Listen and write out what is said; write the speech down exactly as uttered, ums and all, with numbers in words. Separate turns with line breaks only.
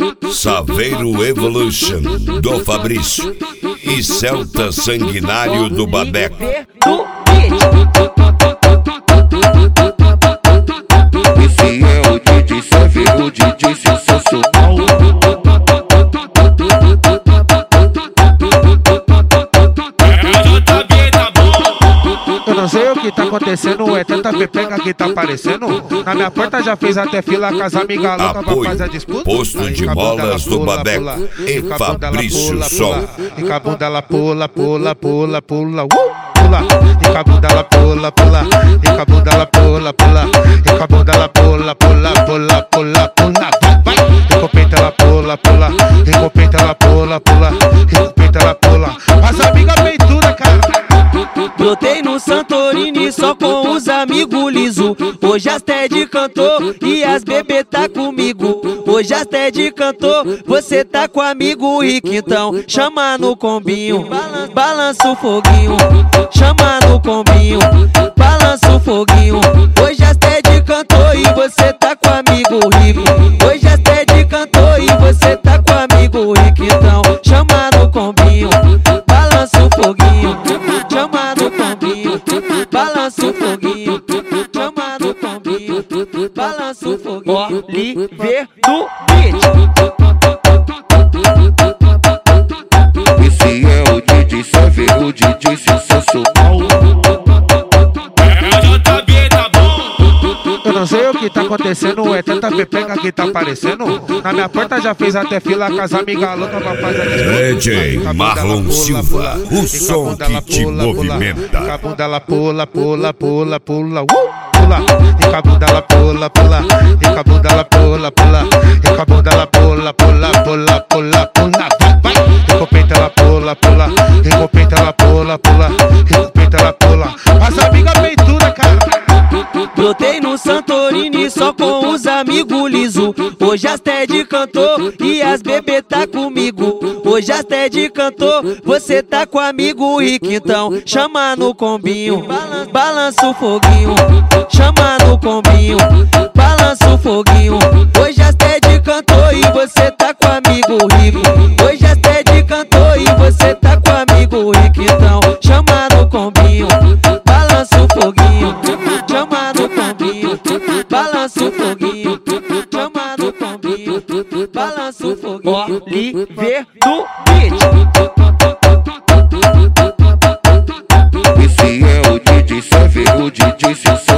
Saveiro Evolution do Fabrício e Celta Sanguinário do Babeco.
Esse é o D J Saveiro, o D J sensacional.
Eu não sei o que tá acontecendo, é tanta pepeca que tá aparecendo. Na minha porta já fez até fila com as amigas loucas pra fazer a disputa.
Posto de bolas do Babeco e Fabrício Sol.
E com a bunda ela pula, pula, pula, pula, uh! Pula, e com a bunda ela pula, pula, e com a bunda ela pula, pula, e com a bunda ela pula, pula, pula, pula, pula, vai, e com o peito ela pula, pula, e com o peito ela pula, pula, e com o peito ela pula. As amigas peituda, cara.
Brotei no Santorini só com os amigos liso. Hoje as Ted cantou e as bebê tá comigo. Hoje as Ted cantou, você tá com amigo rico. Então chama no combinho, balança o foguinho. Chama no combinho, balança o foguinho. Hoje as Ted cantou e você tá com amigo rico. Hoje as Ted cantou e você tá com amigo rico. Então chama no combinho, balança o foguinho. Chama no combinho, balança o foguinho. Chama no combinho, balança o foguinho. Oliver do beat.
Esse é o D J Saveiro, o D J sensacional.
Eu não sei o que tá acontecendo, é tanta pepeca que tá aparecendo. Na minha porta já fez até fila com as amigas loucas pra fazer a disputa.
D J Marlon Silva, o som que te movimenta.
E com a bunda ela pula, pula, pula, pula, uh! Pula, e com a bunda ela pula, pula, e com a bunda ela pula, pula, e com a bunda ela pula, pula, pula, pula, pula, vai, e com o peito ela pula, pula, e com o peito ela pula, pula, e com o peito ela pula. As amigas peituda, cara.
Brotei no Santorini só com os amigos liso. Hoje as Ted cantou e as bebê tá comigo. Hoje as Ted cantou, você tá com amigo rico. Então chama no combinho, balança o foguinho. Chama no combinho, balança o foguinho. Hoje as Ted cantou e você tá com amigo rico. Hoje as Ted cantou e você tá com amigo rico. Então chama no combinho, balança o foguinho. Chama no combinho, balança o foguinho. Chama no combinho, balança o foguinho. Oliver do beat.
Esse é o D J Saveiro, o D J sensacional.